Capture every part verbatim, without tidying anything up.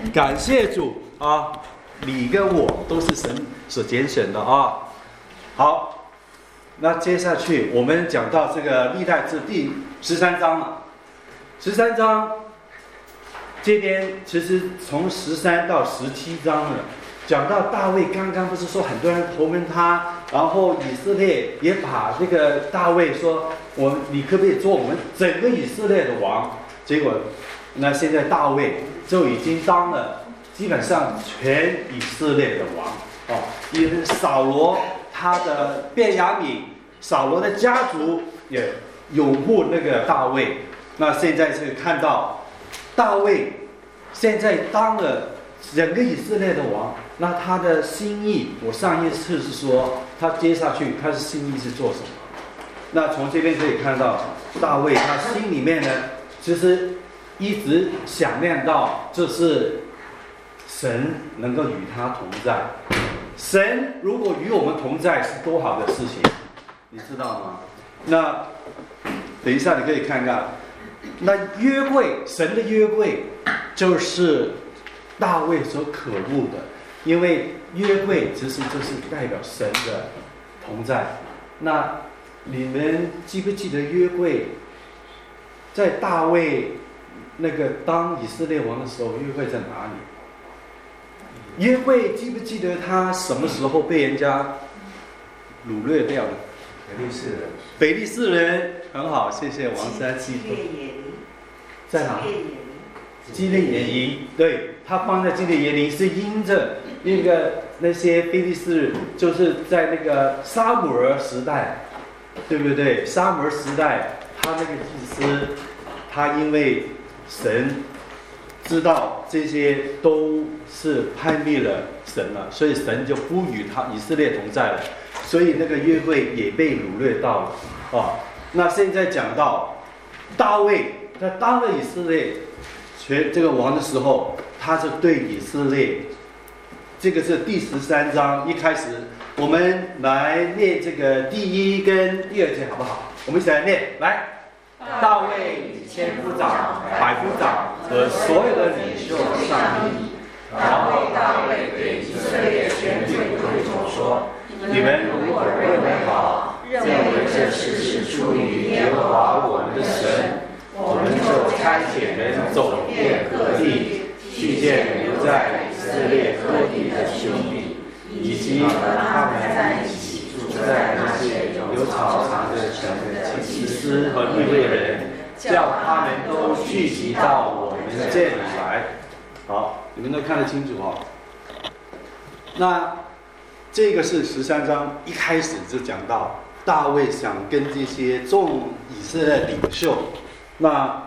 感谢主啊，你跟我都是神所拣选的啊。好，那接下去我们讲到这个历代志第十三章了。十三章这边其实从十三到十七章了，讲到大卫刚刚不是说很多人投奔他，然后以色列也把这个大卫说，我你可不可以做我们整个以色列的王？结果那现在大卫就已经当了基本上全以色列的王哦，因为扫罗他的便雅悯，扫罗的家族也拥护那个大卫。那现在是看到大卫现在当了整个以色列的王，那他的心意，我上一次是说他接下去他的心意是做什么？那从这边可以看到大卫他心里面呢，其实一直想念到就是神能够与他同在。神如果与我们同在是多好的事情，你知道吗？那等一下你可以看看，那约柜，神的约柜就是大卫所渴慕的，因为约柜其实就是代表神的同在。那你们记不记得约柜在大卫那个当以色列王的时候，约柜在哪里？约柜记不记得他什么时候被人家掳掠掉的？ 腓力士人。 腓力士人，很好，谢谢王三记住。在哪？基列野营，对，他放在基列野营是因着那个那些腓力士，就是在那个撒母耳时代，对不对？撒母耳时代，他那个祭司，他因为神知道这些都是叛逆了神了，所以神就不与他以色列同在了，所以那个约柜也被掳掠到了啊。那现在讲到大卫，他当了以色列全这个王的时候，他就对以色列，这个是第十三章一开始，我们来念这个第一跟第二节好不好？我们一起来念，来。大卫以千夫长、百夫长和所有的领袖上议， 然后大卫对以色列全体会众说：“你们如果认为好，认为这事是出于耶和华我们的神，我们就差遣人走遍各地，去见留在以色列各地的兄弟，以及和他们在一起住在那些有草场的城的祭司和利未人，叫他们都聚集到我们这里来。” 好，你们都看得清楚哦。那这个是十三章一开始就讲到大卫想跟这些众以色列领袖，那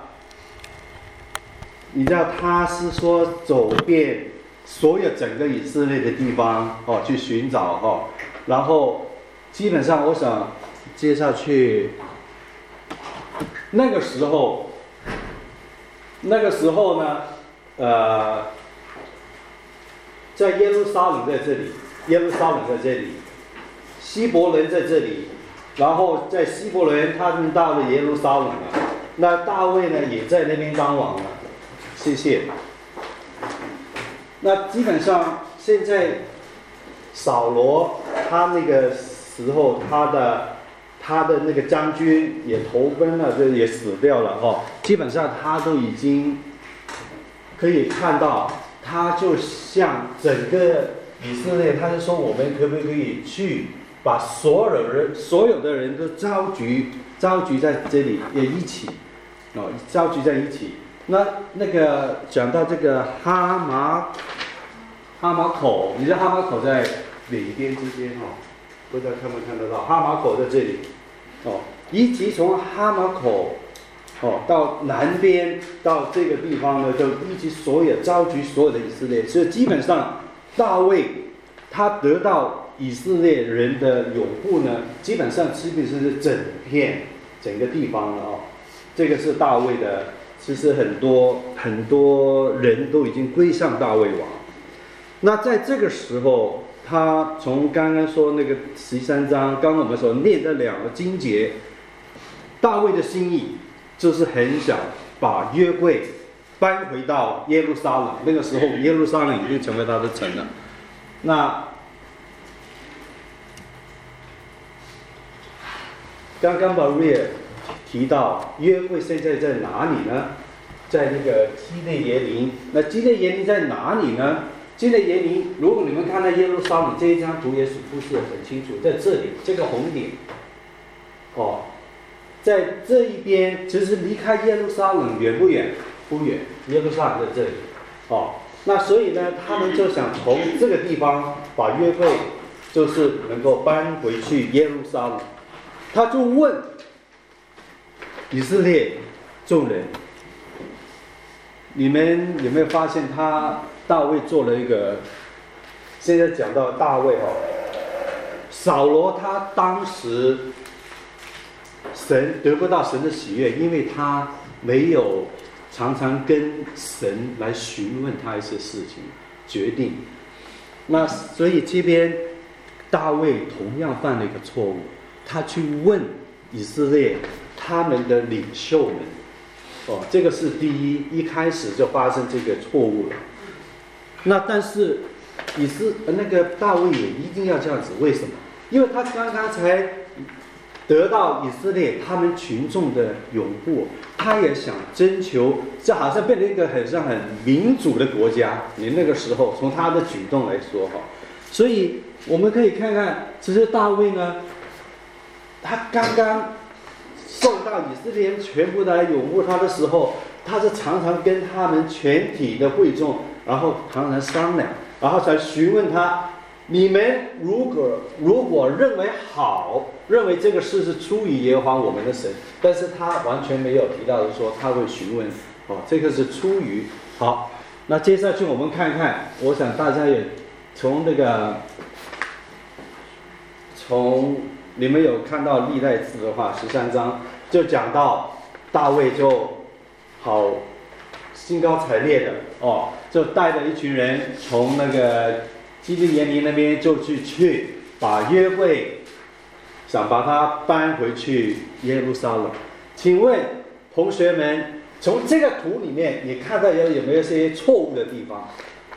你知道他是说走遍所有整个以色列的地方哦，去寻找哦，然后基本上我想接下去那个时候，那个时候呢，呃，在耶路撒冷在这里，耶路撒冷在这里，希伯伦在这里，然后在希伯伦他们到了耶路撒冷了，那大卫呢也在那边当王了，谢谢。那基本上现在扫罗他那个时候，他的他的那个将军也投奔了，就也死掉了哦。基本上他都已经可以看到，他就像整个以色列，他就说我们可不可以去把所有的人所有的人都召集召集在这里也一起哦，召集在一起。那那个讲到这个哈马哈马口，你知道哈马口在哪边之间哦？不知道看不看得到？哈马口在这里哦，以及从哈马口哦到南边到这个地方呢，就一及所有召集所有的以色列，所以基本上大卫他得到以色列人的拥护呢，基本上基本上是整片整个地方了哦。这个是大卫的。其实很多很多人都已经归向大卫王。那在这个时候，他从刚刚说那个十三章，刚刚我们所念的两个经节，大卫的心意就是很想把约柜搬回到耶路撒冷。那个时候耶路撒冷已经成为他的城了。那刚刚把瑞尔提到约柜现在在哪里呢？在那个基列耶琳。那基列耶琳在哪里呢？基列耶琳，如果你们看到耶路撒冷这一张图也出示得很清楚，在这里这个红点，哦，在这一边，其实离开耶路撒冷远不远？不远，耶路撒冷在这里，哦，那所以呢，他们就想从这个地方把约柜，就是能够搬回去耶路撒冷。他就问以色列众人，你们有没有发现他大卫做了一个？现在讲到大卫哦，扫罗他当时神得不到神的喜悦，因为他没有常常跟神来询问他一些事情决定。那所以这边大卫同样犯了一个错误，他去问以色列他们的领袖们，哦，这个是第一，一开始就发生这个错误了。那但是以斯那个大卫也一定要这样子，为什么？因为他刚刚才得到以色列他们群众的拥护，他也想征求，这好像变成一个很像很民主的国家。你那个时候从他的举动来说哈，所以我们可以看看，其实大卫呢，他刚刚受到以色列人全部来拥护他的时候，他是常常跟他们全体的会众，然后常常商量，然后才询问他，你们如果如果认为好，认为这个事是出于耶和华我们的神，但是他完全没有提到的说他会询问，哦，这个是出于好。那接下去我们看看，我想大家也从那个从你们有看到历代志的话，十三章就讲到大卫就好兴高采烈的哦，就带着一群人从那个基利耶琳那边就去去把约柜想把它搬回去耶路撒冷。请问同学们，从这个图里面你看到有有没有一些错误的地方？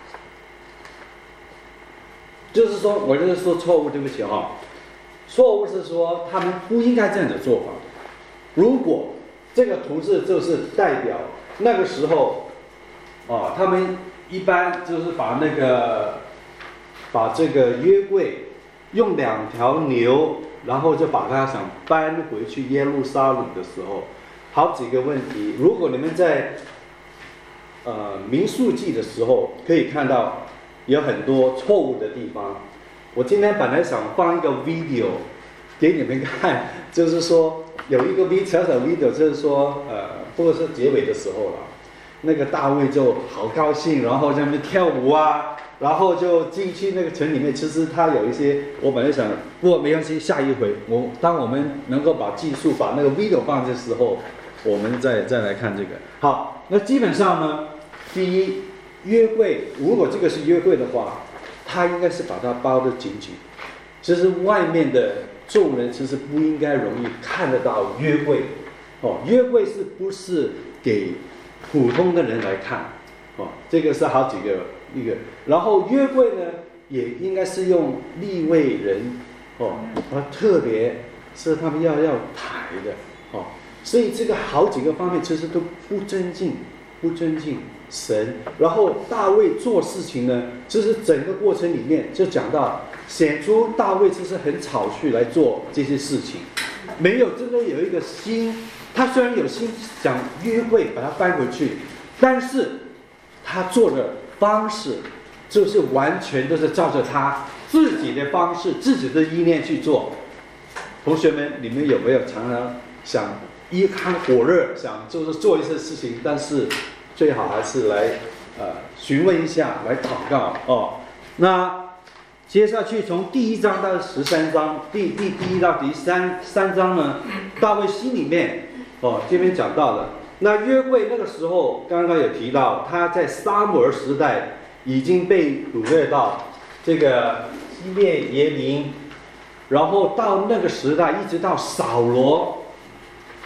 就是说，我就是说错误，对不起哈、哦，错误是说他们不应该这样的做法。如果这个图示就是代表那个时候，哦，他们一般就是把那个把这个约柜用两条牛，然后就把它想搬回去耶路撒冷的时候，好几个问题。如果你们在呃民数记的时候可以看到有很多错误的地方。我今天本来想放一个 video 给你们看，就是说有一个 video 小小 video， 就是说呃，不过是结尾的时候了，那个大卫就好高兴，然后在那边跳舞啊，然后就进去那个城里面。其实他有一些，我本来想，不过没关系，下一回我当我们能够把技术把那个 video 放的时候，我们再再来看这个。好，那基本上呢，第一，约柜，如果这个是约柜的话，他应该是把它包得紧紧。其实外面的众人其实不应该容易看得到约柜。哦，约柜是不是给普通的人来看？哦，这个是好几个一个。然后约柜呢，也应该是用利未人哦，啊，特别是他们要要抬的哦。所以这个好几个方面其实都不尊敬，不尊敬神。然后大卫做事情呢，就是整个过程里面就讲到，显出大卫就是很草率来做这些事情，没有真的有一个心。他虽然有心想约柜把它搬回去，但是他做的方式就是完全都是照着他自己的方式、自己的意念去做。同学们，你们有没有常常想一看火热，想就是做一些事情，但是最好还是来呃询问一下，来祷告哦。那接下去从第一章到十三章，第第第一到第三三章呢，大卫心里面哦这边讲到了。那约柜那个时候刚刚有提到，他在撒母耳时代已经被掳掠到这个基列耶琳，然后到那个时代一直到扫罗。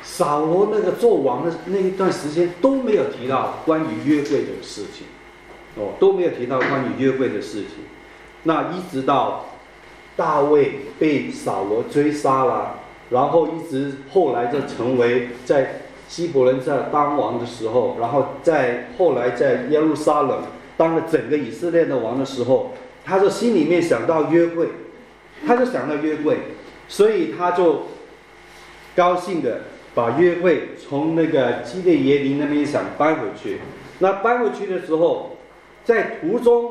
扫罗那个做王的那一段时间都没有提到关于约柜的事情，哦，都没有提到关于约柜的事情。那一直到大卫被扫罗追杀了，然后一直后来就成为在希伯伦在当王的时候，然后在后来在耶路撒冷当了整个以色列的王的时候，他就心里面想到约柜，他就想到约柜，所以他就高兴的把约柜从那个基列耶琳那边想搬回去。那搬回去的时候，在途中，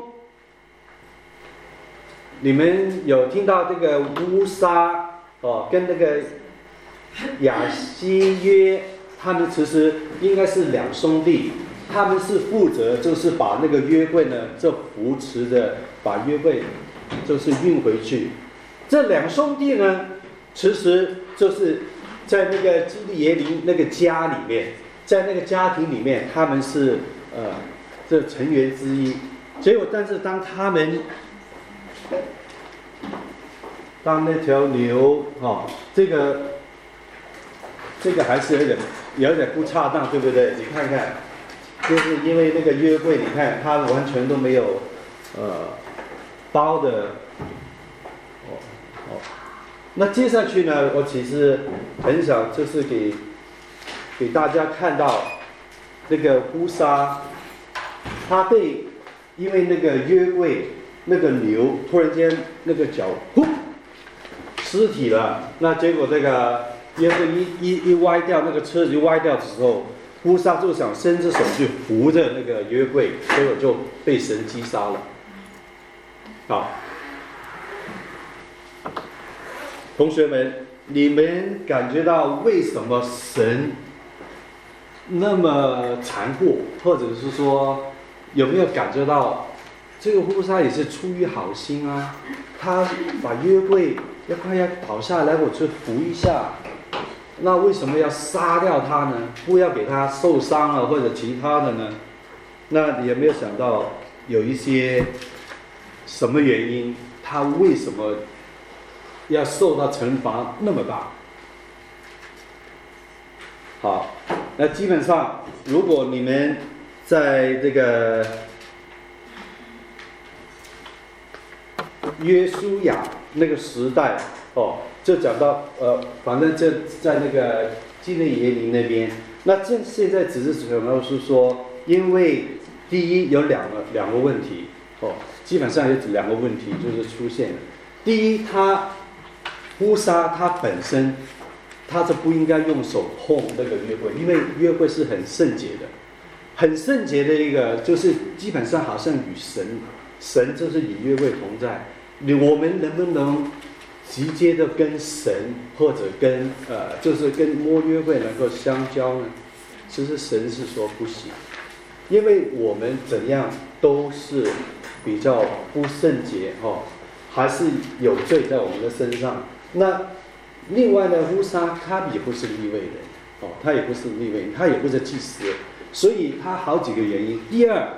你们有听到这个乌撒哦，跟那个亚西约，他们其实应该是两兄弟，他们是负责就是把那个约柜呢，就扶持着把约柜就是运回去。这两兄弟呢，其实就是在那个基利耶琳那个家里面，在那个家庭里面，他们是呃这成员之一。结果，但是当他们当那条牛哦，这个这个还是有点有点不恰当，对不对？你看看，就是因为那个约柜，你看它完全都没有呃包的哦哦。那接下去呢，我其实很想就是给给大家看到那个乌撒，他被因为那个约柜那个牛突然间那个脚呼尸体了，那结果这个约柜一一一歪掉，那个车子一歪掉的时候，乌撒就想伸着手去扶着那个约柜，结果就被神击杀了。好，同学们，你们感觉到为什么神那么残酷，或者是说有没有感觉到这个乌撒也是出于好心啊？他把约柜要快要倒下来，我去扶一下，那为什么要杀掉他呢？不要给他受伤了或者其他的呢？那你有没有想到有一些什么原因，他为什么要受到惩罚那么大？好，那基本上如果你们在这个约书亚那个时代哦，就讲到呃，反正就在那个基列耶琳那边。那这现在只是讲到是说，因为第一有两个两个问题哦，基本上有两个问题就是出现了。第一，他乌撒他本身他是不应该用手碰那个约柜，因为约柜是很圣洁的，很圣洁的一个，就是基本上好像与神神就是与约柜同在。我们能不能直接的跟神或者跟呃，就是跟摸约柜能够相交呢？其实神是说不行，因为我们怎样都是比较不圣洁哦，还是有罪在我们的身上。那另外呢，乌撒他也不是利未人哦，他也不是利未人，他也不是祭司，所以他好几个原因。第二，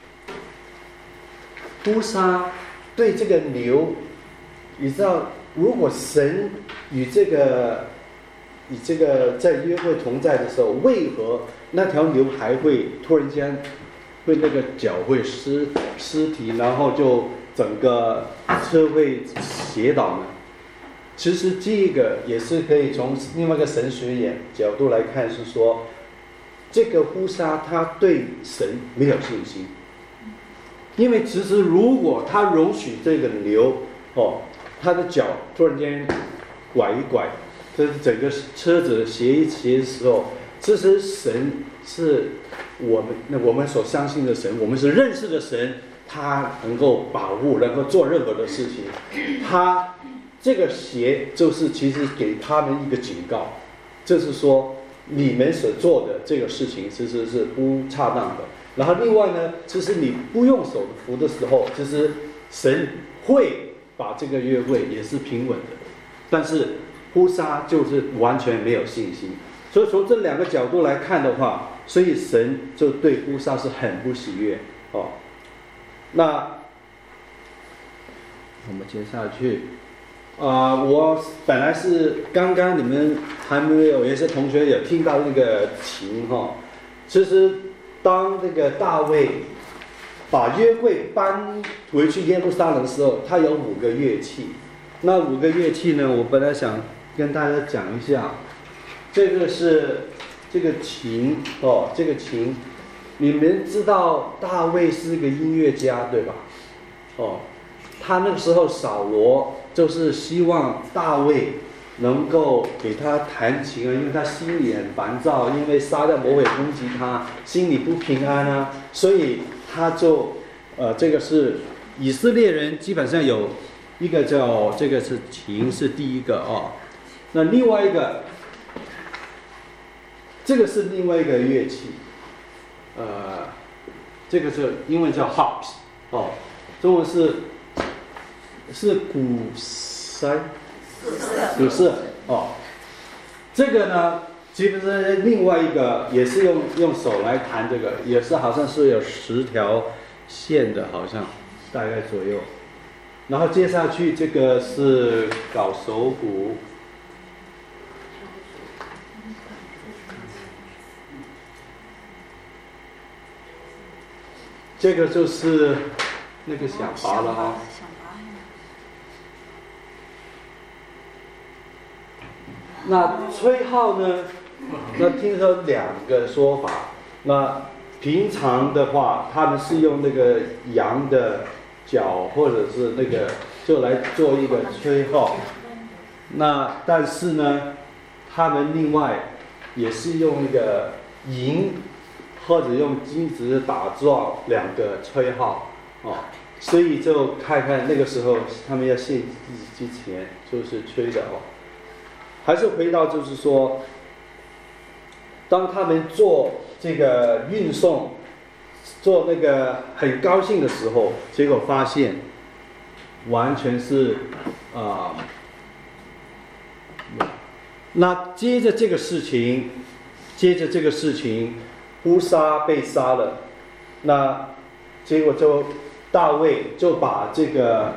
乌撒对这个牛，你知道，如果神与这个与这个在约会同在的时候，为何那条牛还会突然间会那个脚会失尸体，然后就整个车会斜倒呢？其实这个也是可以从另外一个神学眼角度来看，是说这个乌撒他对神没有信心。因为其实如果他容许这个牛哦，他的脚突然间拐一拐，这整个车子斜一斜的时候，其实神是我们那我们所相信的神，我们是认识的神，他能够保护，能够做任何的事情。他这个斜就是其实给他们一个警告，就是说你们所做的这个事情其实是不恰当的。然后另外呢，其实你不用手扶的时候，其实神会把这个约柜也是平稳的，但是乌撒就是完全没有信心。所以从这两个角度来看的话，所以神就对乌撒是很不喜悦哦。那我们接下去， 啊、呃，我本来是刚刚你们还没有，有些同学有听到那个琴哈，其实当这个大卫把约柜搬回去耶路撒冷的时候，他有五个乐器。那五个乐器呢，我本来想跟大家讲一下，这个是这个琴哦，这个琴，你们知道大卫是个音乐家对吧？哦，他那个时候扫罗就是希望大卫能够给他弹琴啊，因为他心里很烦躁，因为撒旦魔鬼攻击他，心里不平安啊，所以他就呃，这个是以色列人基本上有一个叫这个是琴是第一个哦，那另外一个这个是另外一个乐器，呃，这个是英文叫 harps 哦，中文是是鼓塞。古瑟哦，这个呢，基本上另外一个也是用用手来弹，这个也是好像是有十条线的，好像大概左右。然后接下去这个是搞手鼓，这个就是那个响拔了哈。那吹号呢？那听说两个说法。那平常的话，他们是用那个羊的角或者是那个就来做一个吹号。那但是呢，他们另外也是用一个银或者用金子打造两个吹号哦。所以就看看那个时候他们要献祭之前就是吹的哦。还是回到就是说，当他们做这个运送，做那个很高兴的时候，结果发现完全是啊、呃，那接着这个事情，接着这个事情，乌撒被杀了，那结果就大卫就把这个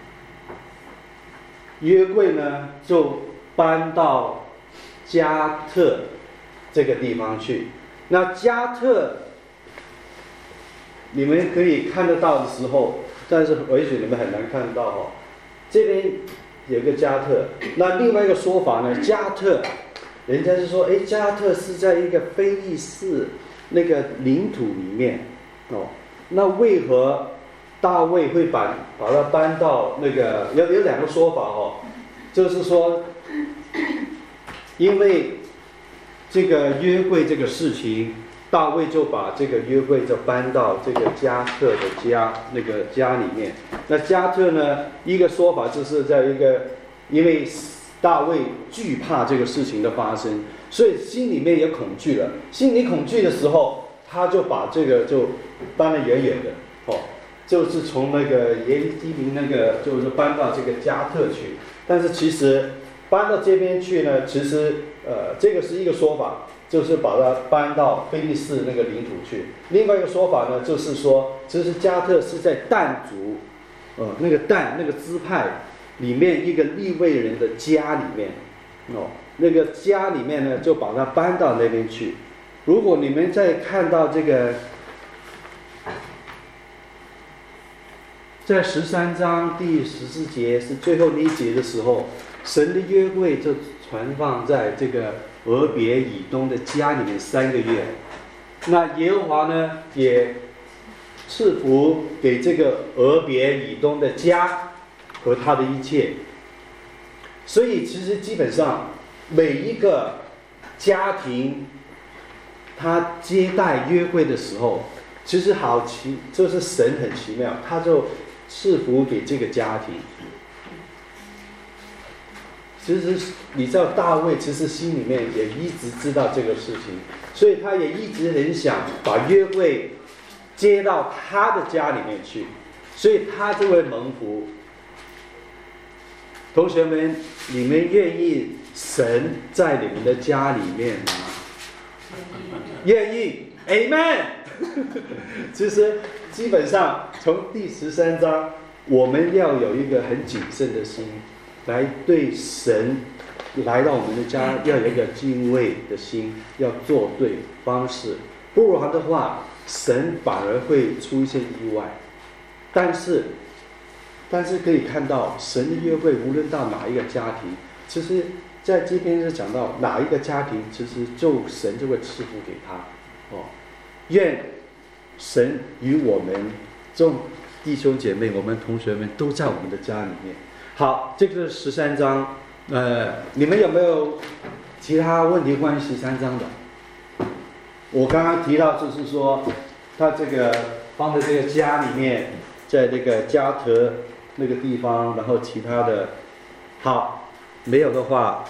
约柜呢就搬到加特这个地方去。那加特你们可以看得到的时候，但是也许你们很难看到哦。这边有个加特，那另外一个说法呢，加特，人家是说，哎，加特是在一个非利士那个领土里面哦。那为何大卫会把把它搬到那个？有有两个说法哦，就是说。因为这个约柜这个事情，大卫就把这个约柜就搬到这个加特的家那个家里面。那加特呢，一个说法就是在一个，因为大卫惧怕这个事情的发生，所以心里面也恐惧了。心里恐惧的时候，他就把这个就搬得远远的哦，就是从那个耶利基民那个就是搬到这个加特去。但是其实搬到这边去呢，其实呃，这个是一个说法，就是把它搬到非利士那个领土去。另外一个说法呢，就是说，其实加特是在但族，呃，那个但那个支派里面一个利未人的家里面，哦，那个家里面呢，就把它搬到那边去。如果你们再看到这个，在十三章第十四节是最后那一节的时候。神的约柜就存放在这个俄别以东的家里面三个月，那耶和华呢也赐福给这个俄别以东的家和他的一切。所以其实基本上每一个家庭，他接待约柜的时候，其实好奇，就是神很奇妙，他就赐福给这个家庭。其实你知道大卫其实心里面也一直知道这个事情，所以他也一直很想把约柜接到他的家里面去，所以他就会蒙福。同学们，你们愿意神在你们的家里面吗？愿意 ，Amen 。其实基本上从第十三章，我们要有一个很谨慎的心。 来对神来到我们的家要有一个敬畏的心，要做对方式，不然的话，神反而会出现意外。但是，但是可以看到神的约会，无论到哪一个家庭，其实在这边是讲到哪一个家庭，其实就神就会赐福给他。哦，愿神与我们众弟兄姐妹、我们同学们都在我们的家里面。好，这个是十三章。呃，你们有没有其他问题关于十三章的？我刚刚提到就是说，他这个放在这个家里面，在那个加特那个地方，然后其他的，好，没有的话，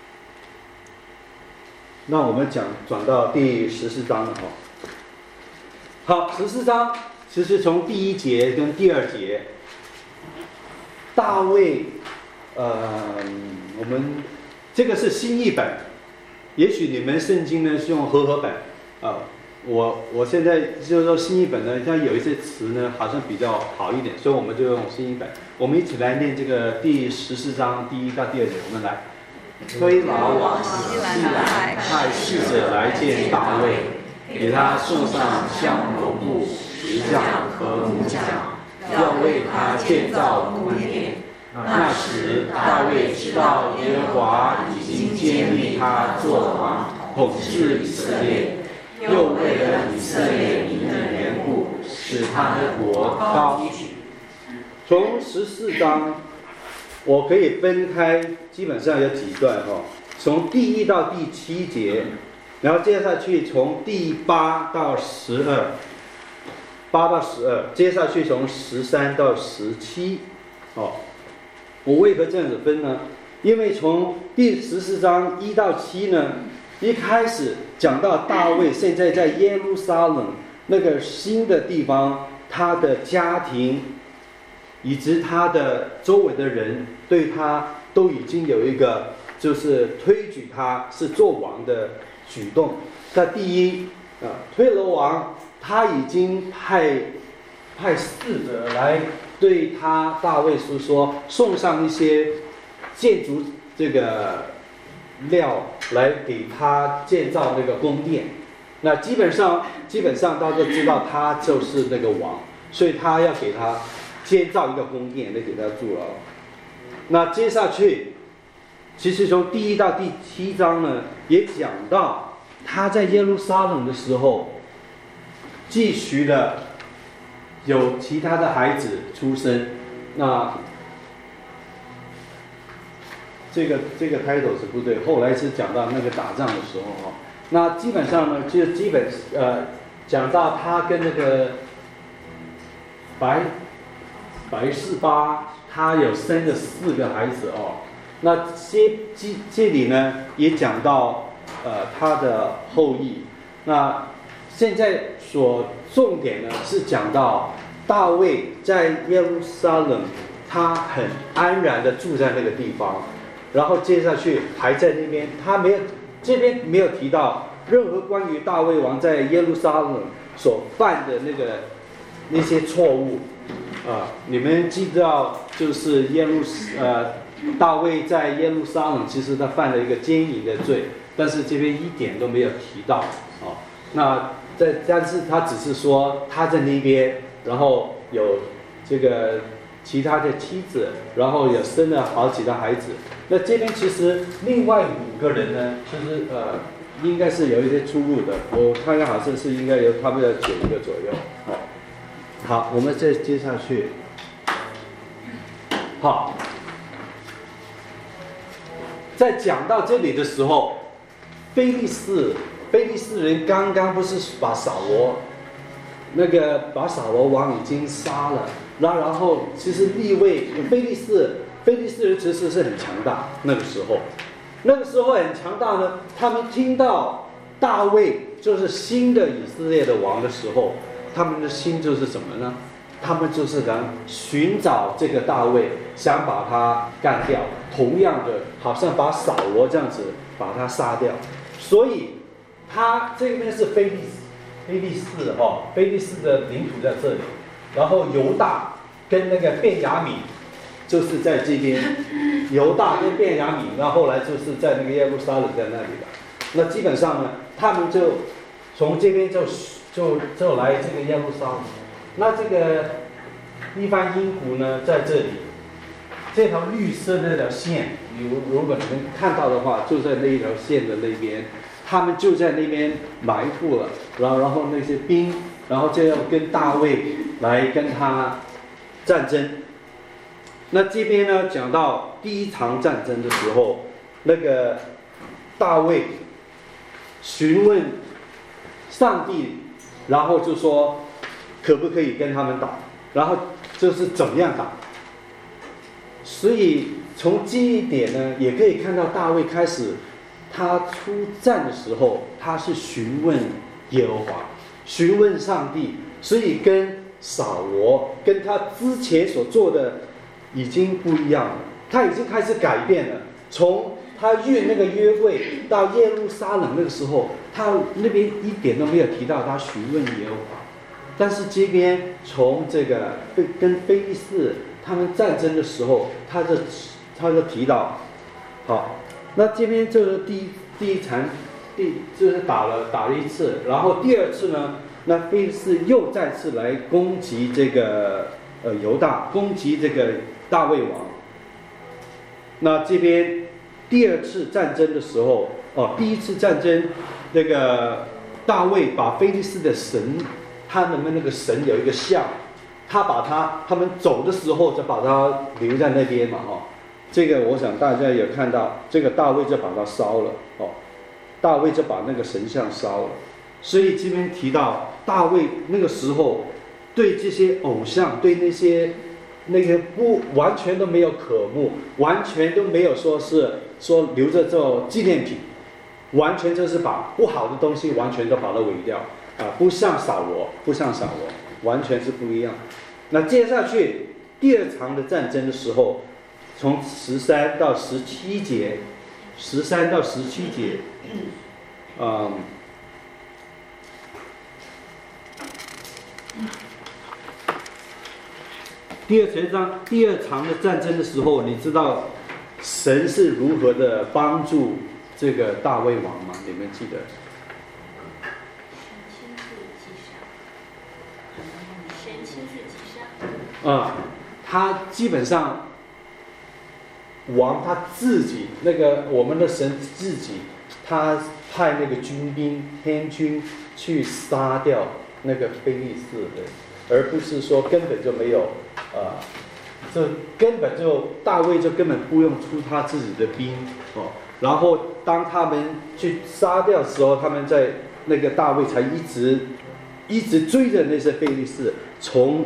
那我们讲转到第十四章了哈。好，十四章其实从第一节跟第二节，大卫，呃，我们这个是新译本，也许你们圣经呢是用和合本啊、呃，我我现在就是说新译本呢，像有一些词呢好像比较好一点，所以我们就用新译本。我们一起来念这个第十四章第一到第二节，我们来。推老王西兰派使者来见大卫，给他送上香柏木、石匠和木匠，要为他建造宫殿。那时大卫知道耶和华已经建立他做王，统治以色列，又为了以色列民的缘故，使他的国高举。从十四章我可以分开，基本上有几段哈、哦，从第一到第七节，然后接下去从第八到十二，八到十二，接下去从十三到十七，哦，我为何这样子分呢？因为从第十四章一到七呢，一开始讲到大卫现在在耶路撒冷那个新的地方，他的家庭。以及他的周围的人对他都已经有一个就是推举他是做王的举动。那第一啊，推了王，他已经派派使者来对他大卫说说，送上一些建筑这个料来给他建造那个宫殿。那基本上基本上大家都知道他就是那个王，所以他要给他建造一个宫殿来给他住了。那接下去，其实从第一到第七章呢，也讲到他在耶路撒冷的时候，继续的有其他的孩子出生。那这个这个 title 是不对，后来是讲到那个打仗的时候哈。那基本上呢，就基本呃讲到他跟那个白。白示巴他有生了四个孩子哦，那这这这里呢也讲到呃他的后裔。那现在所重点呢是讲到大卫在耶路撒冷，他很安然的住在那个地方，然后接下去还在那边，他没有这边没有提到任何关于大卫王在耶路撒冷所犯的那个那些错误。啊，你们记到就是耶路呃，大卫在耶路撒冷，其实他犯了一个奸淫的罪，但是这边一点都没有提到哦。那在但是他只是说他在那边，然后有这个其他的妻子，然后也生了好几个孩子。那这边其实另外五个人呢，就是呃，应该是有一些出入的。我看看好像是应该有差不多九个左右哦。好，我们再接下去。好，在讲到这里的时候，非利士非利士人刚刚不是把扫罗那个把扫罗王已经杀了，然然后其实立位非利士非利士人其实是很强大，那个时候那个时候很强大呢，他们听到大卫就是新的以色列的王的时候，他们的心就是什么呢？他们就是想寻找这个大卫，想把他干掉。同样的，好像把扫罗这样子把他杀掉。所以，他这边是非利非利士哦，非利士的领土在这里。然后犹大跟那个便雅悯就是在这边。 犹大跟便雅悯，那后来就是在那个耶路撒冷在那里了。那基本上呢，他们就从这边就就就来这个耶路撒冷。那这个利番因谷呢，在这里，这条绿色的那条线，如如果你们看到的话，就在那一条线的那边，他们就在那边埋伏了。然后然后那些兵，然后就要跟大卫来跟他战争。那这边呢，讲到第一场战争的时候，那个大卫询问上帝，然后就说可不可以跟他们打，然后就是怎么样打。所以从这一点呢，也可以看到大卫开始他出战的时候，他是询问耶和华，询问上帝，所以跟扫罗跟他之前所做的已经不一样了，他已经开始改变了。从他约那个约会到耶路撒冷那个时候，他那边一点都没有提到他询问耶和华，但是这边从这个跟非利士他们战争的时候，他就他就提到，好，那这边就是第一第一场，第就是打了打了一次，然后第二次呢，那非利士又再次来攻击这个呃犹大，攻击这个大卫王。那这边第二次战争的时候，哦，第一次战争，那个大卫把非利士的神，他们那个神有一个像，他把他他们走的时候就把他留在那边嘛，哈、哦，这个我想大家有看到，这个大卫就把它烧了，哦，大卫就把那个神像烧了。所以这边提到大卫那个时候对这些偶像，对那些那些不完全都没有渴慕，完全都没有说是说留着做纪念品，完全就是把不好的东西完全都把它毁掉啊，不像扫罗，不像扫罗，完全是不一样。那接下去第二场的战争的时候，从十三到十七节，十三到十七节，嗯。第二场第二场的战争的时候，你知道神是如何的帮助这个大卫王吗？你们记得？ 神亲自击杀。 啊、嗯，他基本上王他自己那个我们的神自己，他派那个军兵天军去杀掉那个非利士人，而不是说根本就没有。啊，这根本就大卫就根本不用出他自己的兵哦，然后当他们去杀掉的时候，他们在那个大卫才一直一直追着那些非利士，从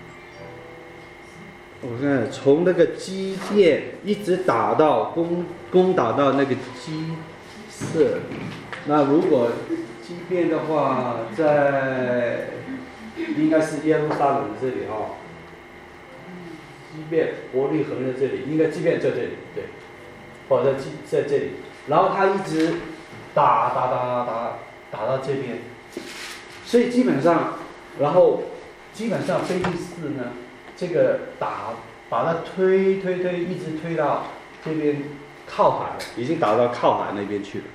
我看从那个基甸一直打到攻攻打到那个基色。那如果基甸的话，在应该是耶路撒冷这里哦。即便伯利恒在这里，应该即便在这里，对，或者在这里，然后他一直打打打打打到这边，所以基本上，然后基本上非利士呢，这个打把他推推推，一直推到这边靠海，已经打到靠海那边去了。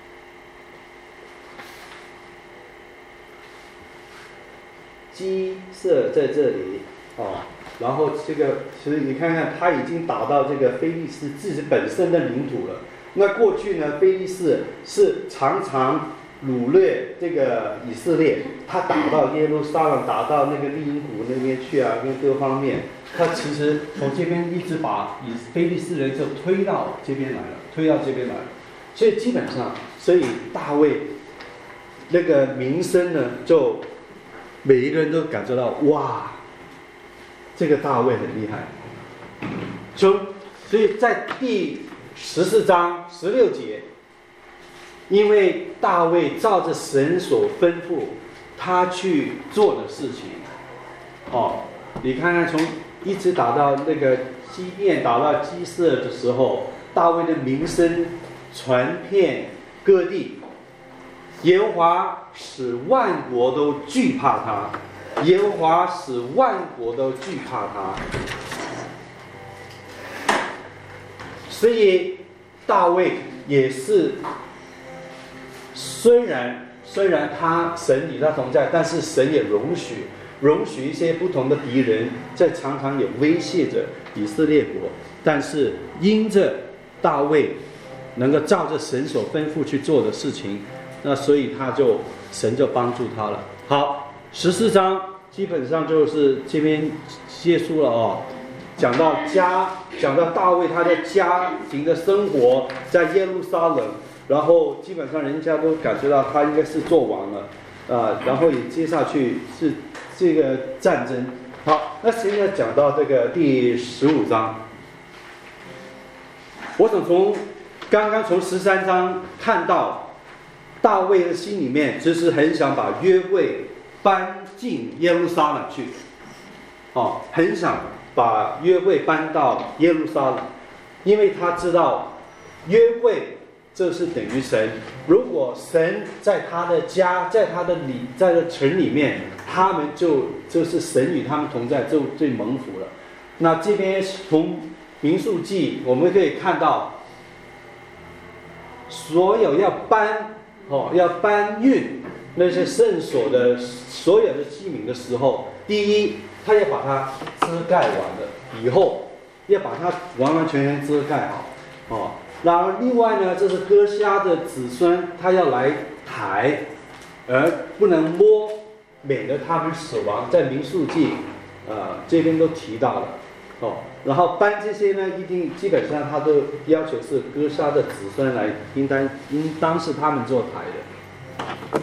基色在这里哦。然后这个，其实你看看，他已经打到这个非利士自己本身的领土了。那过去呢，非利士是常常掳掠这个以色列，他打到耶路撒冷，打到那个利因谷那边去啊，跟各方面，他其实从这边一直把以非利士人就推到这边来了，推到这边来了。所以基本上，所以大卫那个名声呢，就每一个人都感觉到哇。这个大卫很厉害，就所以在第十四章十六节，因为大卫照着神所吩咐他去做的事情，哦，你看看从一直打到那个基甸，打到基色的时候，大卫的名声传遍各地，耶和华使万国都惧怕他。耶和华使万国都惧怕他。 所以大卫也是，虽然虽然他神与他同在，但是神也容许容许一些不同的敌人在常常也威胁着以色列国，但是因着大卫能够照着神所吩咐去做的事情，那所以他就神就帮助他了。好，十四章基本上就是这边结束了哦，讲到家，讲到大卫他的家庭的生活在耶路撒冷，然后基本上人家都感觉到他应该是做完了啊、呃，然后也接下去是这个战争。好，那现在讲到这个第十五章，我想从刚刚从十三章看到大卫的心里面就是很想把约柜搬进耶路撒冷去，哦，很想把约柜搬到耶路撒冷，因为他知道约柜这是等于神，如果神在他的家，在他的里，在这城里面，他们就就是神与他们同在，就最蒙福了。那这边从民数记我们可以看到，所有要搬哦要搬运那些圣所的所有的器皿的时候，第一他要把它遮盖完了以后，要把它完完全全遮盖好哦。然后另外呢，这是歌辖的子孙，他要来抬，而不能摸，免得他们死亡。在民数记，呃，这边都提到了，哦。然后搬这些呢，一定基本上他都要求是歌辖的子孙来，应当应当是他们做抬的。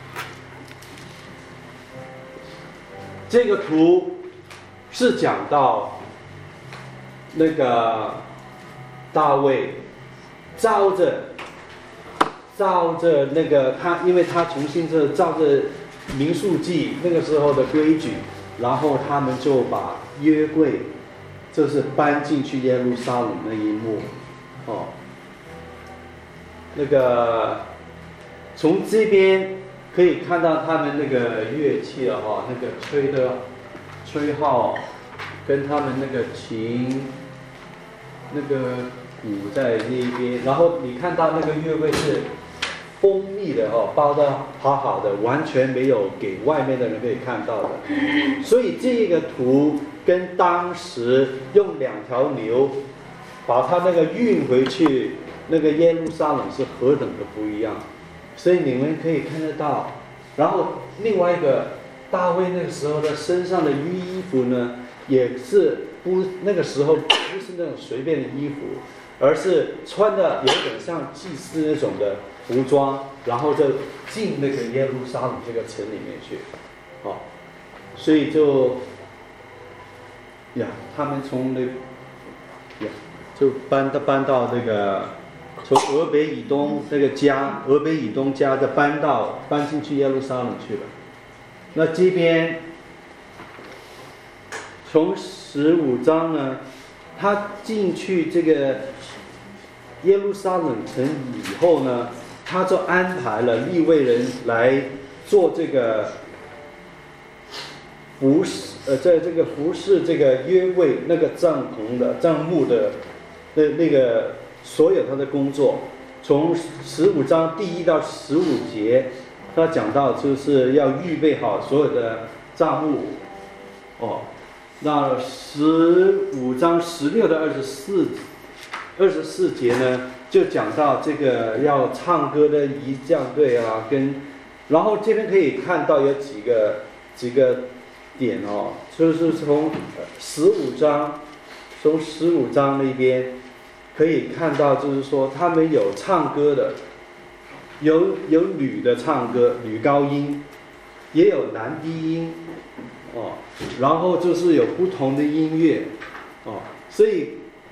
这个图是讲到那个大卫。照着，照着那个他，因为他重新是照着民数记那个时候的规矩，然后他们就把约柜，就是搬进去耶路撒冷那一幕，哦，那个从这边可以看到他们那个乐器了哈、哦，那个吹的吹号，跟他们那个琴，那个。鼓在那一边，然后你看到那个约柜是封闭的哦，包得好好的，完全没有给外面的人可以看到的。所以这个图跟当时用两条牛把它那个运回去那个耶路撒冷是何等的不一样。所以你们可以看得到。然后另外一个大卫那个时候的身上的衣服呢，也是不那个时候不是那种随便的衣服。而是穿的有点像祭司那种的服装，然后就进那个耶路撒冷这个城里面去，哦，所以就呀，他们从那呀就搬到搬到那个从俄北以东那个家，俄北以东家就搬到搬进去耶路撒冷去了。那这边从十五章呢，他进去这个。耶路撒冷城以后呢，他就安排了利未人来做这个服侍，呃，在这个服侍这个约柜那个帐篷的帐幕的那那个所有他的工作。从十五章第一到十五节，他讲到就是要预备好所有的帐幕，哦，那十五章十六到二十四。二十四节呢，就讲到这个要唱歌的仪将队啊，跟，然后这边可以看到有几个几个点哦，就是从十五章，从十五章那边可以看到，就是说他们有唱歌的，有有女的唱歌，女高音，也有男低音，哦，然后就是有不同的音乐，哦，所以。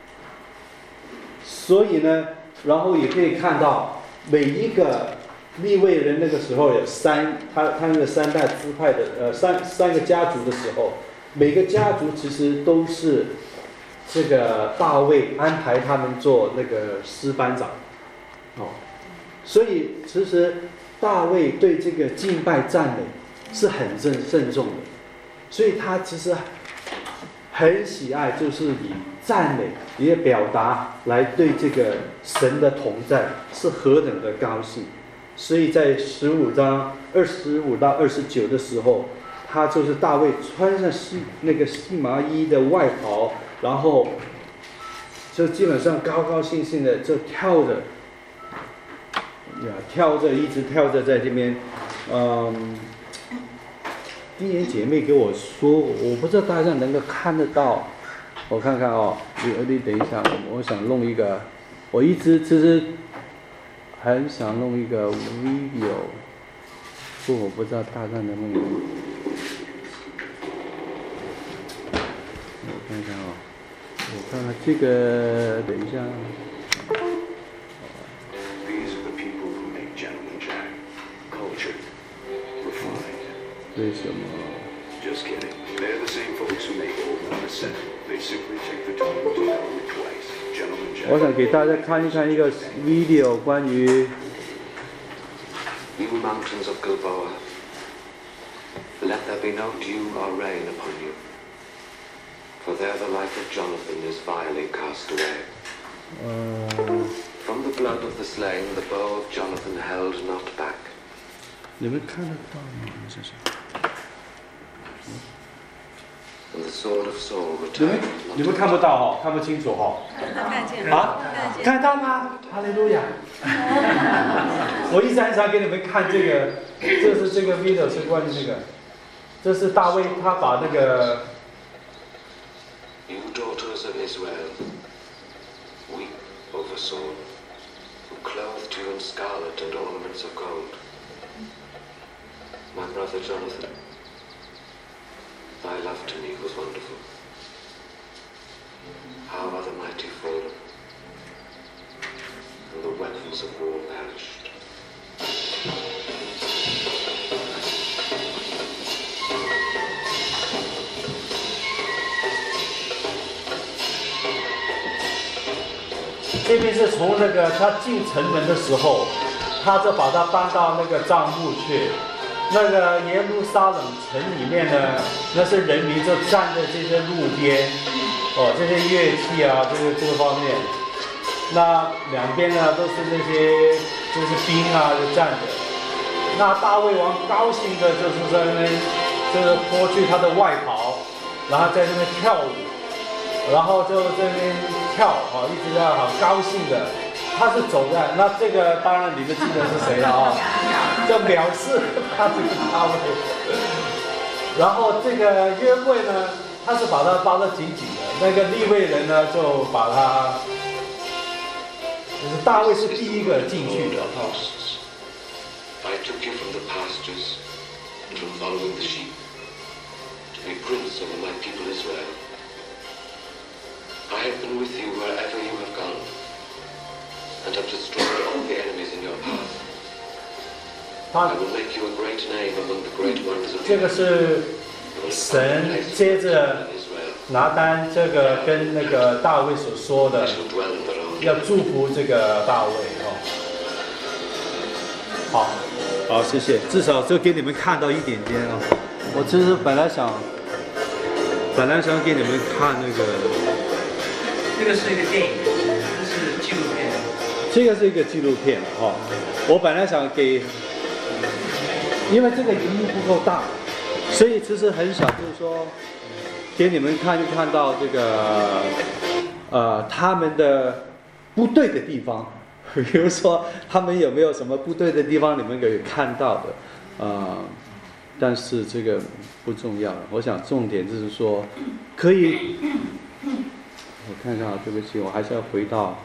所以呢，然后也可以看到每一个利未人那个时候有三，他他那个三代支派的呃三三个家族的时候，每个家族其实都是这个大卫安排他们做那个诗班长，哦，所以其实大卫对这个敬拜赞美是很慎慎重的，所以他其实很喜爱，就是以赞美也表达来对这个神的同在是何等的高兴。所以在十五章二十五到二十九的时候，他就是大卫穿上细那个细麻衣的外袍，然后就基本上高高兴兴的就跳着，呀，跳着一直跳着在这边，嗯。弟兄姐妹给我说，我不知道大家能够看得到，我看看哦，你你等一下，我想弄一个，我一直其实很想弄一个 video， 不，我不知道大家能不能，我看看哦，我看看这个，等一下。为什么？我想给大家看一看一个 video 关于 You mountains of Gilboa, let there be no dew or rain upon you, for there the life of Jonathan is vilely cast away. From the blood of the slain, the bow of Jonathan held not back. 你们看得到吗？这是。 你们你们看不到哈、哦，看不清楚哈、哦。 看见啊，看得到吗？哈利路亚！我一直很想给你们看这个，这是这个 video 是关于那个，这是大卫他把那个。 You daughters of Israel, weep over Saul, who clothed you in scarlet and ornaments of gold. My brother Jonathan, thy love to me was wonderful. How are the mighty fallen, and the weapons of war perished. 这边是从那个他进城门的时候，他就把他搬到那个帐幕去。那个耶路撒冷城里面呢，那些人民就站在这些路边，哦，这些乐器啊，这个这个方面，那两边呢都是那些就是兵啊就站着。那大卫王高兴的就是在那边，就是脱去他的外袍，然后在那边跳舞，然后就在那边跳啊，一直在好高兴的。他是走在那这个，当然你们记得是谁了啊？就藐视他这个大卫。然后这个约柜呢，他是把它包得紧紧的。那个利未人呢，就把他，就是大卫是第一个进去的啊。 I took you from the pastures and from following the sheep to be prince over my people Israel. I have been with you wherever you have gone, and have destroyed all the enemies in your path. I will make you a great name among the great ones of 这个是神接着拿单这个跟那个大卫所说的，要祝福这个大卫哦。好，好，谢谢，至少就给你们看到一点点啊。我其实本来想，本来想给你们看那个， 这个是一个电影，这是纪录片。 这个是一个纪录片哈、哦。我本来想给，因为这个荧幕不够大，所以其实很想就是说，给你们看看到这个，呃，他们的不对的地方。比如说，他们有没有什么不对的地方，你们可以看到的，呃，但是这个不重要。我想重点就是说，可以，我看看啊，对不起，我还是要回到，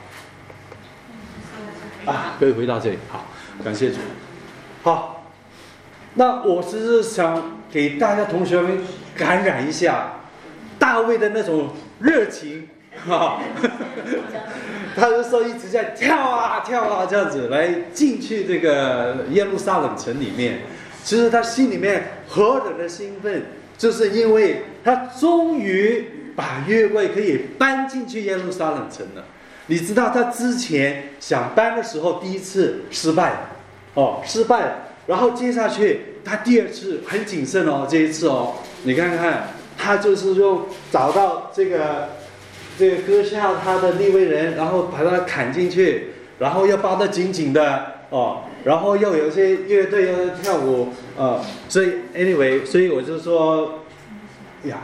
啊，可以回到这里。好，感谢主。好，那我只是想给大家同学们感染一下大卫的那种热情。哈，他就说一直在跳啊跳啊这样子来进去这个耶路撒冷城里面，其实他心里面何等的兴奋，就是因为他终于把约柜可以搬进去耶路撒冷城了。你知道他之前想搬的时候，第一次失败了，哦，失败了，然后接下去他第二次很谨慎哦，这一次哦，你看看他他就是说找到这个这个割下他的利未人，然后把他砍进去，然后要包得紧紧的哦，然后又有一些乐队要跳舞，呃，所以 anyway， 所以我就说呀，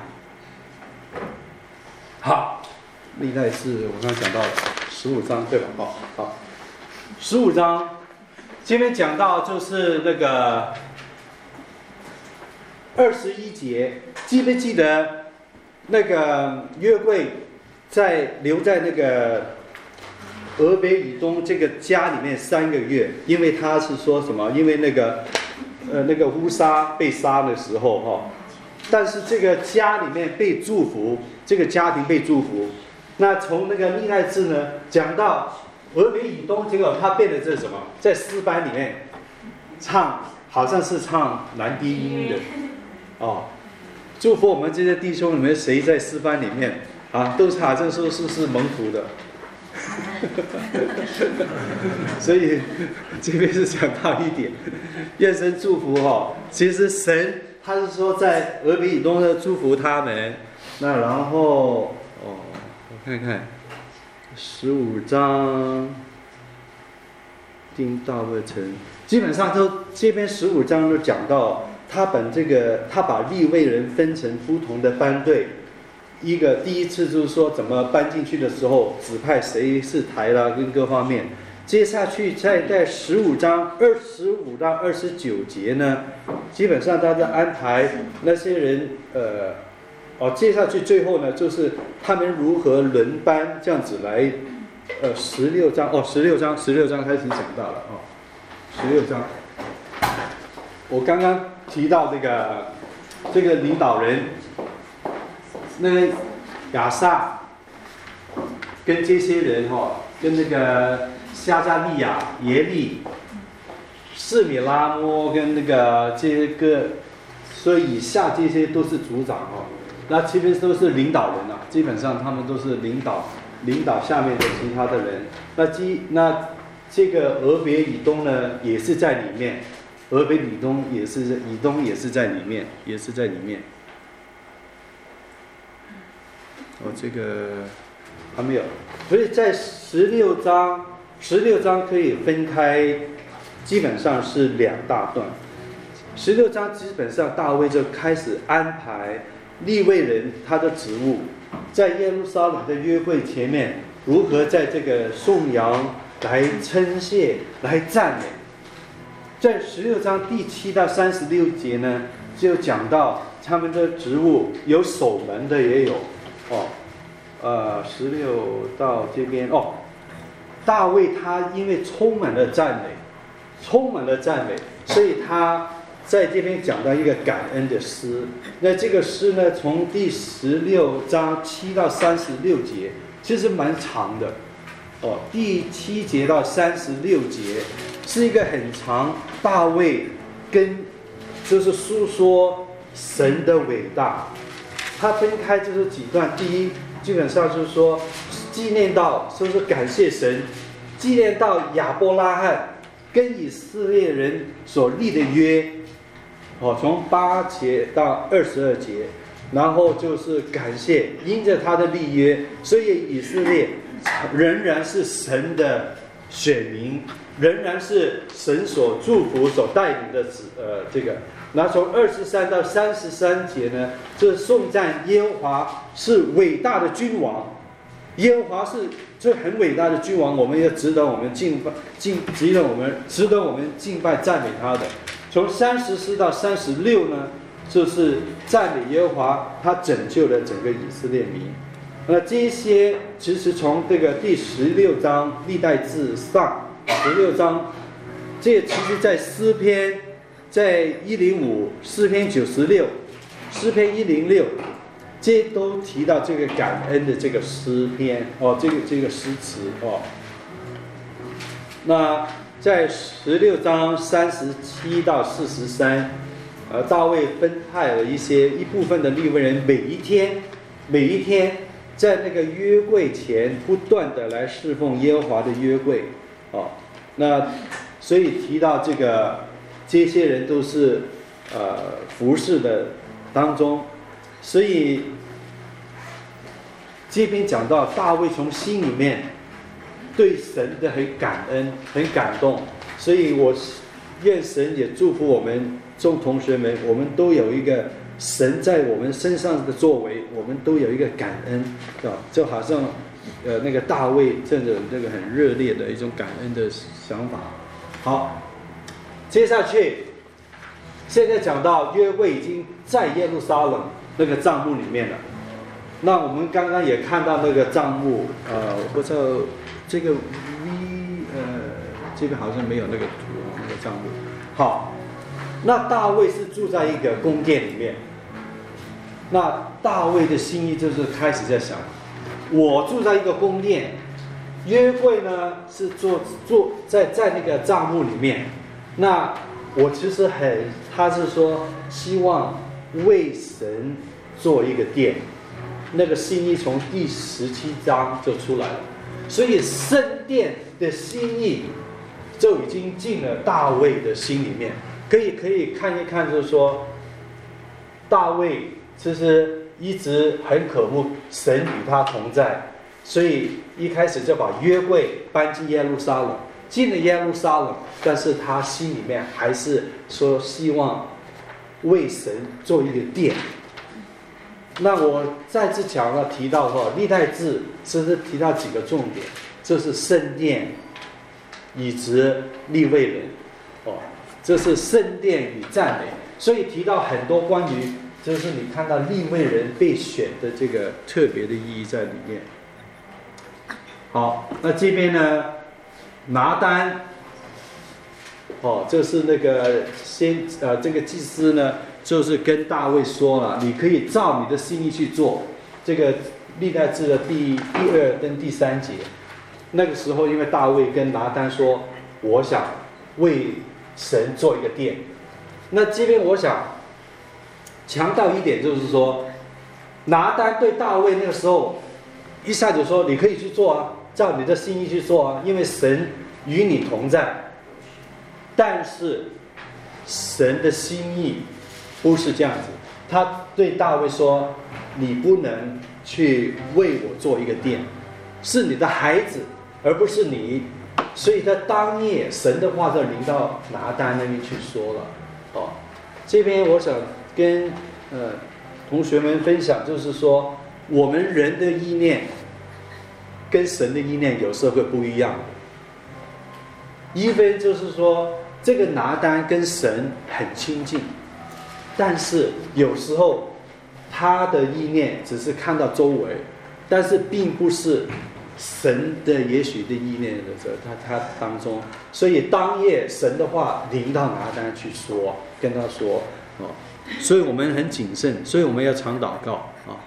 好，历代是我刚刚讲到十五章对吧？好，好，十五章这边讲到就是那个二十一节，记不记得那个约柜在留在那个俄北以东这个家里面三个月？因为他是说什么？因为那个呃那个乌撒被杀的时候哈、哦，但是这个家里面被祝福，这个家庭被祝福。那从那个历代志呢讲到俄北以东，结果他变得这什么？在诗班里面唱，好像是唱男低音的。哦，祝福我们这些弟兄里面谁在诗班里面啊，都是好像说是是蒙福的。所以这边是讲到一点，愿神祝福哦。其实神他是说在俄北以东的祝福他们。那然后哦，我看看十五章定大卫城，基本上都这边十五章都讲到。他本这个，他把利未人分成不同的班队。一个第一次就是说怎么搬进去的时候，指派谁是台啦，跟各方面。接下去在在十五章二十五到二十九节呢，基本上他在安排那些人，呃，哦，接下去最后呢，就是他们如何轮班这样子来，呃，十六章哦，十六章十六章开始讲到了哦，十六章，我刚刚。提到这个这个领导人，那个亚萨跟这些人哈、哦，跟那个夏加利亚、耶利、示米拉摩跟那个这些个，所以以下这些都是族长哦，那这边都是领导人啊，基本上他们都是领导领导下面的其他的人。那基那这个俄别以东呢，也是在里面。俄北以东也是，以东也是在里面，也是在里面。哦，这个还没有，所以在十六章，十六章可以分开，基本上是两大段。十六章基本上大卫就开始安排利未人他的职务，在耶路撒冷的约会前面，如何在这个颂扬、来称谢、来赞美。在十六章第七到三十六节呢，就讲到他们的职务，有守门的也有，哦，呃，十六到这边哦，大卫他因为充满了赞美，充满了赞美，所以他在这边讲到一个感恩的诗。那这个诗呢，从第十六章七到三十六节，其实蛮长的，哦，第七节到三十六节。是一个很长，大卫跟就是诉说神的伟大，他分开就是几段。第一，基本上就是说纪念到，说是感谢神，纪念到亚伯拉罕跟以色列人所立的约，哦，从八节到二十二节，然后就是感谢，因着他的立约，所以以色列仍然是神的选民。仍然是神所祝福、所带领的呃这个。那从二十三到三十三节呢，这颂赞耶和华是伟大的君王，耶和华是这很伟大的君王，我们要值得我们敬拜，敬值得我们值得我们敬拜赞美他的。从三十四到三十六呢，就是赞美耶和华，他拯救了整个以色列民。那这些其实从这个第十六章历代志上。十六章，这其实在诗篇，在一零五、诗篇九十六、诗篇一零六，这都提到这个感恩的这个诗篇哦，这个这个诗词哦。那在十六章三十七到四十三，呃，大卫分派了一些一部分的利未人，每一天，每一天在那个约柜前不断的来侍奉耶和华的约柜。哦，那所以提到这个，这些人都是呃服侍的当中， 所以这边讲到大卫从心里面对神的很感恩、很感动，所以我愿神也祝福我们众同学们，我们都有一个神在我们身上的作为，我们都有一个感恩，啊，就好像呃那个大卫这种这个很热烈的一种感恩的想法。好，接下去现在讲到约柜已经在耶路撒冷那个帐幕里面了。那我们刚刚也看到那个帐幕，呃，我不知道这个 V 呃这边好像没有那个图那个帐幕。好，那大卫是住在一个宫殿里面。那大卫的心意就是开始在想，我住在一个宫殿，约柜呢是坐坐在在那个帐幕里面。那我其实很，他是说希望为神做一个殿。那个心意从第十七章就出来了，所以圣殿的心意就已经进了大卫的心里面。可以可以看一看，就是说大卫其实一直很渴慕神与他同在，所以一开始就把约柜搬进耶路撒冷，进了耶路撒冷，但是他心里面还是说希望为神做一个殿。那我再次强调提到说，历代志其实提到几个重点，这是圣殿以及利未人，哦，这是圣殿与赞美，所以提到很多关于，就是你看到利未人被选的这个特别的意义在里面。好，那这边呢，拿单，哦，这是那个先呃这个祭司呢。就是跟大卫说了，你可以照你的心意去做。这个历代志的第第二跟第三节，那个时候因为大卫跟拿单说，我想为神做一个殿。那这边我想强调一点，就是说，拿单对大卫那个时候一下子说，你可以去做啊，照你的心意去做啊，因为神与你同在。但是神的心意不是这样子，他对大卫说：“你不能去为我做一个殿，是你的孩子，而不是你。”所以他当夜，神的话就临到拿单那边去说了。哦，这边我想跟呃同学们分享，就是说，我们人的意念跟神的意念有时候会不一样。一分就是说，这个拿单跟神很亲近。但是有时候他的意念只是看到周围，但是并不是神的也许的意念的时候，他他当中，所以当夜神的话临到拿单去说，跟他说哦，所以我们很谨慎，所以我们要常祷告啊。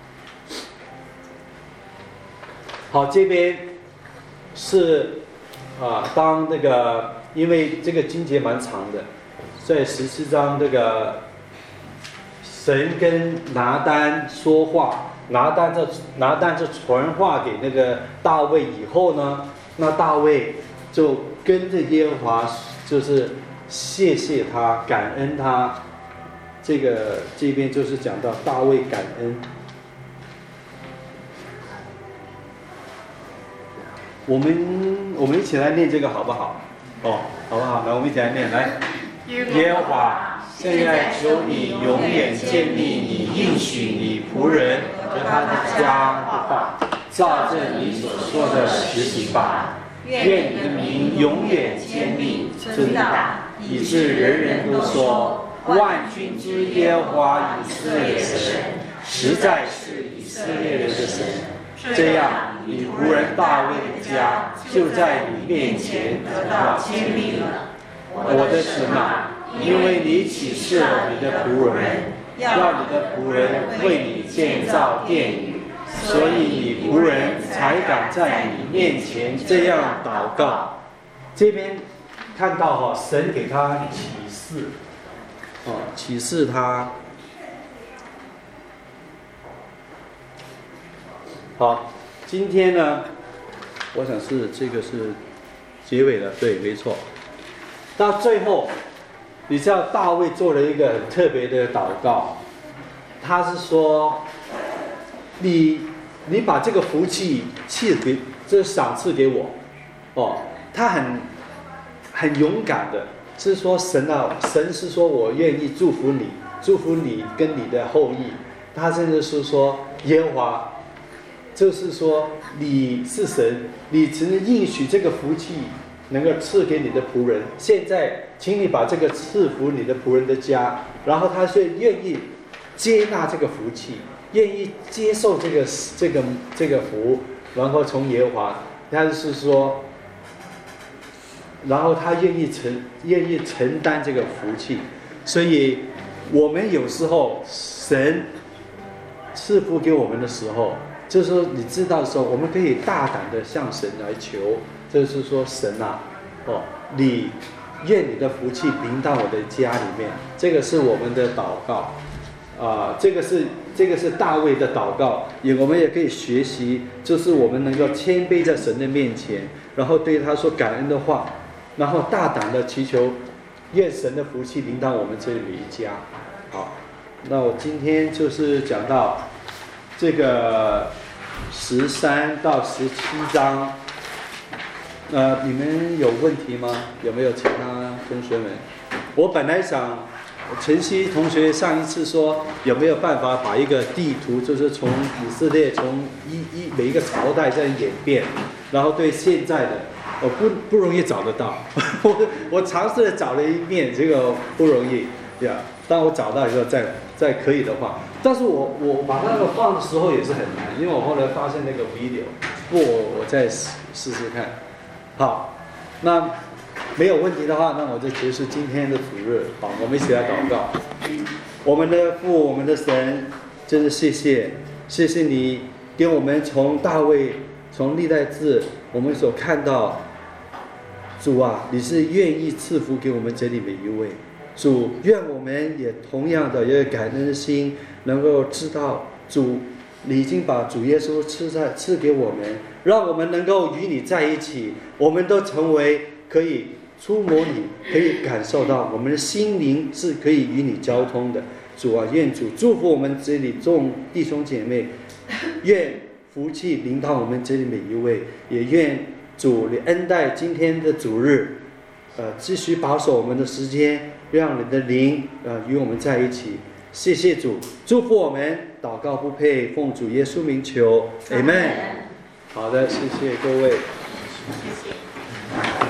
好，这边是啊，当那个因为这个经节蛮长的，在十四章这个。神跟拿单说话，拿单就拿单就传话给那个大卫以后呢，那大卫就跟着耶和华，就是谢谢他，感恩他。这个这边就是讲到大卫感恩。我们我们一起来念这个好不好？哦，好不好？来，我们一起来念，来，耶和华。现在求你永远建立你应许你仆人和他的家的话，照着你所说的实行吧。愿你的名永远坚立尊大，以致人人都说，万军之耶和华以色列的神实在是以色列人的神。这样，你仆人大卫的家就在你面前得到坚立了。我的神啊，因为你启示了你的仆人，要你的仆人为你建造殿宇，所以你仆人才敢在你面前这样祷告。这边看到哈、哦，神给他启示，哦，启示他。好，今天呢，我想是这个是结尾了，对，没错。到最后。你知道大卫做了一个很特别的祷告， 他是说，你你把这个福气赐给，这赏赐给我，哦，他很很勇敢的，是说神啊，神是说我愿意祝福你，祝福你跟你的后裔。他甚至是说耶和华，就是说你是神，你曾经应许这个福气能够赐给你的仆人，现在请你把这个赐福你的仆人的家，然后他就愿意接纳这个福气，愿意接受这个这个这个福，然后从耶和华，他是说，然后他愿意承愿意承担这个福气，所以我们有时候神赐福给我们的时候，就是说你知道的时候，我们可以大胆的向神来求，就是说神啊，哦，你愿你的福气临到我的家里面，这个是我们的祷告，啊、呃，这个是这个是大卫的祷告，也我们也可以学习，就是我们能够谦卑在神的面前，然后对他说感恩的话，然后大胆的祈求，愿神的福气临到我们这里一家。好，那我今天就是讲到这个十三到十七章，呃，你们有问题吗？有没有其他同学们？我本来想，晨曦同学上一次说有没有办法把一个地图，就是从以色列从一一每一个朝代这样演变，然后对现在的，我不不容易找得到，我我尝试着找了一遍，这个不容易呀。当我找到以后再再可以的话，但是我我把那个放的时候也是很难，因为我后来发现那个 video， 不我我再试试试看。好，那没有问题的话，那我就结束今天的主日。好，我们一起来祷告。我们的父，我们的神，真的谢谢，谢谢你给我们从大卫，从历代志，我们所看到，主啊，你是愿意赐福给我们这里每一位。主，愿我们也同样的有感恩的心，能够知道主，你已经把主耶稣赐在赐给我们，让我们能够与你在一起，我们都成为可以触摸你，可以感受到我们的心灵是可以与你交通的。主啊，愿主祝福我们这里众弟兄姐妹，愿福气临到我们这里每一位，也愿主你恩待今天的主日，呃，继续保守我们的时间，让你的灵呃与我们在一起。谢谢主，祝福我们，祷告不配，奉主耶稣名求 ，Amen。好的，谢谢各位。 谢谢。